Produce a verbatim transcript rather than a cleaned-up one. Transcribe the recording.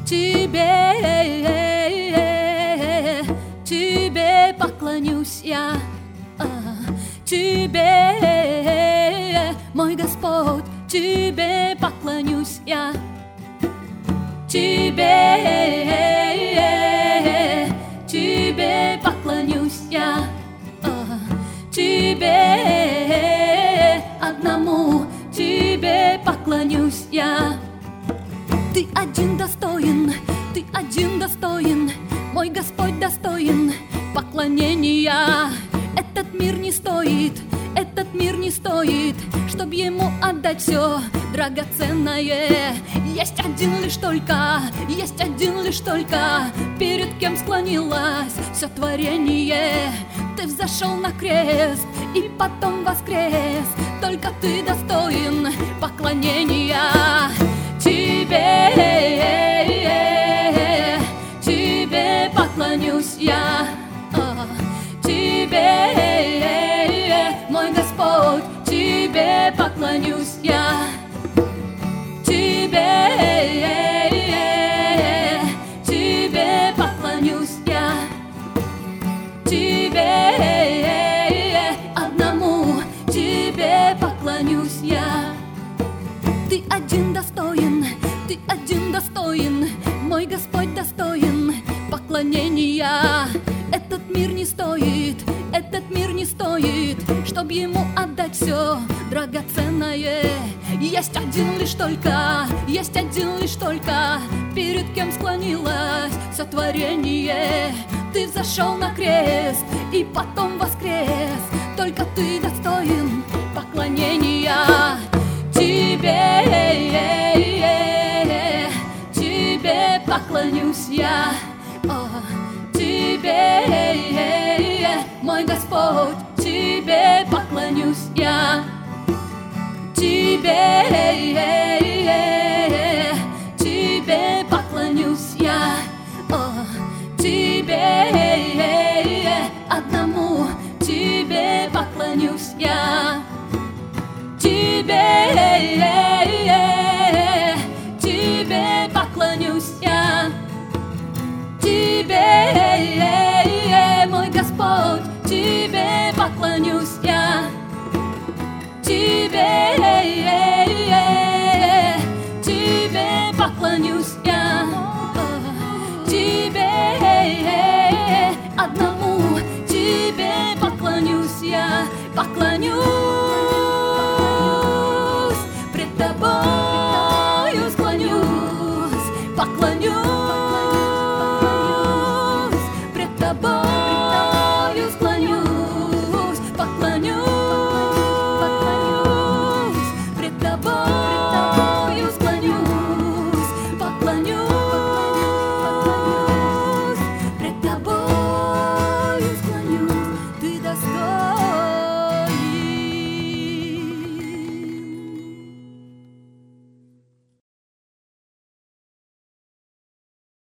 Тебе, тебе поклонюсь я, Тебе, мой Господь, Тебе поклонюсь я, Тебе, Тебе поклонюсь я, Тебе одному, Тебе поклонюсь я. Ты один достоин, Ты один достоин, мой Господь достоин поклонения. Этот мир не стоит, этот мир не стоит, чтоб ему отдать все драгоценное. Есть один лишь только, есть один лишь только, перед кем склонилось все творение. Ты взошел на крест и потом воскрес, только Ты достоин поклонения. Тебе, Тебе поклонюсь я, Тебе, мой Господь, Тебе поклонюсь я, Тебе, Тебе поклонюсь я, Тебе одному, Тебе поклонюсь я. Ты один достоин, Ты один достоин, мой Господь достоин поклонения. Этот мир не стоит, этот мир не стоит, чтоб ему отдать все драгоценное. Есть один лишь только, есть один лишь только, перед кем склонилось все творение. Ты взошел на крест и потом воскрес, только Ты достоин поклонения. Тебе, Тебе поклонюсь я, Тебе, мой Господь, Тебе поклонюсь я, Тебе, Тебе поклонюсь я, Тебе одному, Тебе поклонюсь я, Тебе, Тебе поклонюсь я, Тебе, мой Господь, Тебе поклонюсь я, Тебе.